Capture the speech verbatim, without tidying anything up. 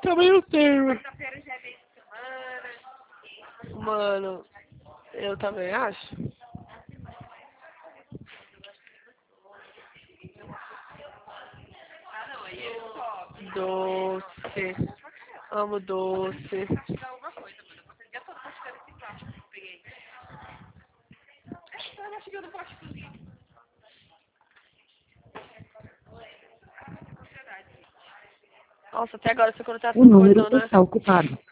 também não tenho. Quarta-feira já é meio de semana. Mano, eu também acho. Ah, não, aí ele sobe. Doce. Amo doce. Mastigar alguma coisa, mano. Eu passei o dia todo mastigando esse plástico que eu peguei. É, tá mastigando plásticozinho. Nossa, até agora essa conotação O número cortou, né? está ocupado.